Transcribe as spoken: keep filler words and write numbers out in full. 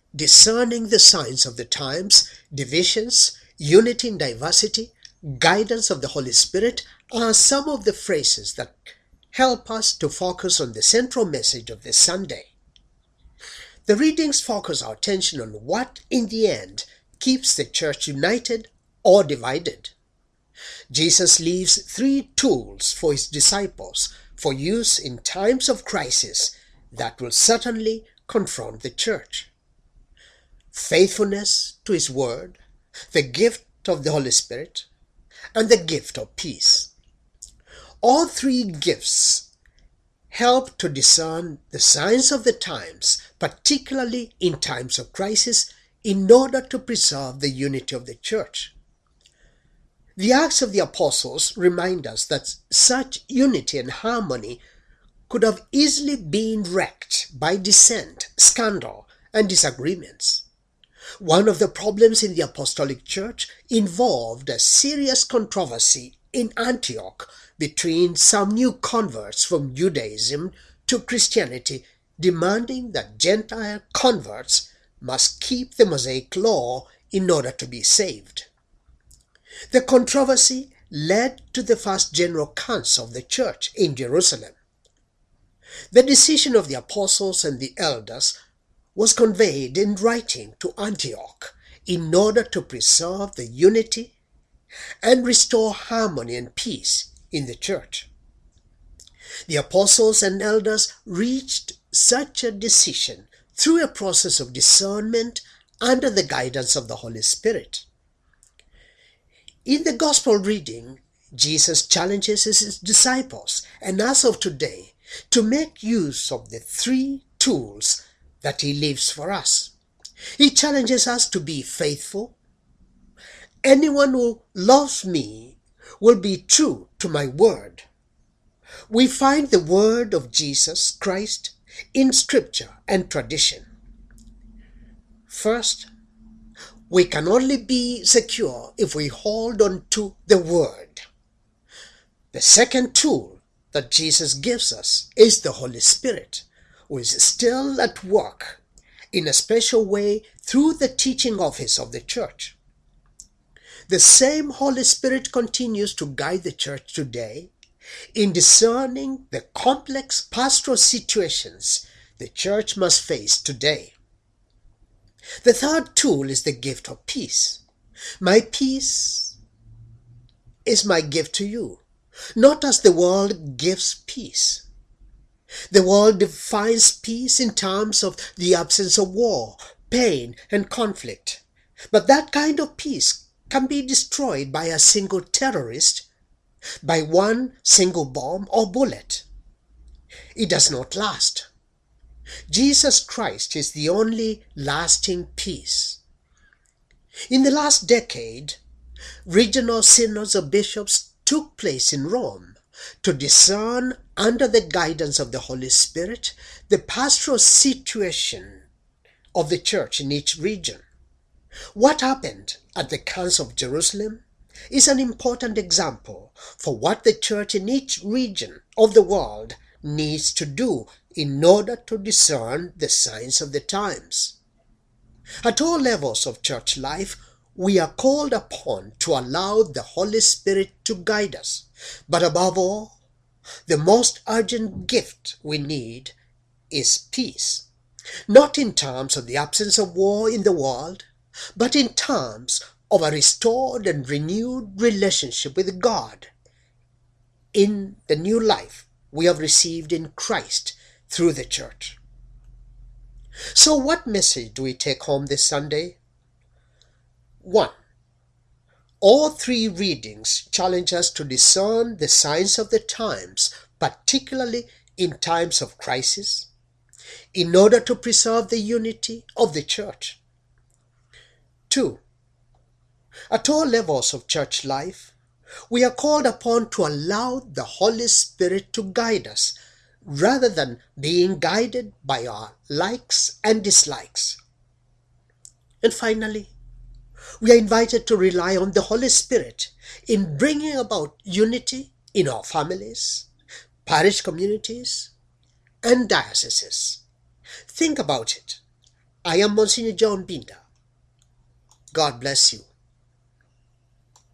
discerning the signs of the times, divisions, unity in diversity, guidance of the Holy Spirit are some of the phrases that help us to focus on the central message of this Sunday. The readings focus our attention on what, in the end, keeps the church united or divided. Jesus leaves three tools for his disciples for use in times of crisis that will certainly confront the church. Faithfulness to his word, the gift of the Holy Spirit, and the gift of peace. All three gifts help to discern the signs of the times, particularly in times of crisis, in order to preserve the unity of the church. The Acts of the Apostles remind us that such unity and harmony could have easily been wrecked by dissent, scandal, and disagreements. One of the problems in the Apostolic Church involved a serious controversy in Antioch between some new converts from Judaism to Christianity, demanding that Gentile converts must keep the Mosaic law in order to be saved. The controversy led to the first General Council of the Church in Jerusalem. The decision of the apostles and the elders was conveyed in writing to Antioch in order to preserve the unity and restore harmony and peace in the church. The apostles and elders reached such a decision through a process of discernment under the guidance of the Holy Spirit. In the Gospel reading, Jesus challenges his disciples, and as of today, to make use of the three tools that he leaves for us. He challenges us to be faithful. Anyone who loves me will be true to my word. We find the word of Jesus Christ in Scripture and tradition. First, we can only be secure if we hold on to the word. The second tool that Jesus gives us is the Holy Spirit, who is still at work in a special way through the teaching office of the church. The same Holy Spirit continues to guide the church today in discerning the complex pastoral situations the church must face today. The third tool is the gift of peace. My peace is my gift to you, not as the world gives peace. The world defines peace in terms of the absence of war, pain, and conflict. But that kind of peace can be destroyed by a single terrorist, by one single bomb or bullet. It does not last. Jesus Christ is the only lasting peace. In the last decade, regional synods of bishops took place in Rome to discern, under the guidance of the Holy Spirit, the pastoral situation of the church in each region. What happened at the Council of Jerusalem is an important example for what the church in each region of the world needs to do in order to discern the signs of the times. At all levels of church life, we are called upon to allow the Holy Spirit to guide us. But above all, the most urgent gift we need is peace. Not in terms of the absence of war in the world, but in terms of a restored and renewed relationship with God in the new life we have received in Christ through the church. So what message do we take home this Sunday? One, all three readings challenge us to discern the signs of the times, particularly in times of crisis, in order to preserve the unity of the church. Two, at all levels of church life, we are called upon to allow the Holy Spirit to guide us, rather than being guided by our likes and dislikes. And finally, we are invited to rely on the Holy Spirit in bringing about unity in our families, parish communities, and dioceses. Think about it. I am Monsignor John Binda. God bless you.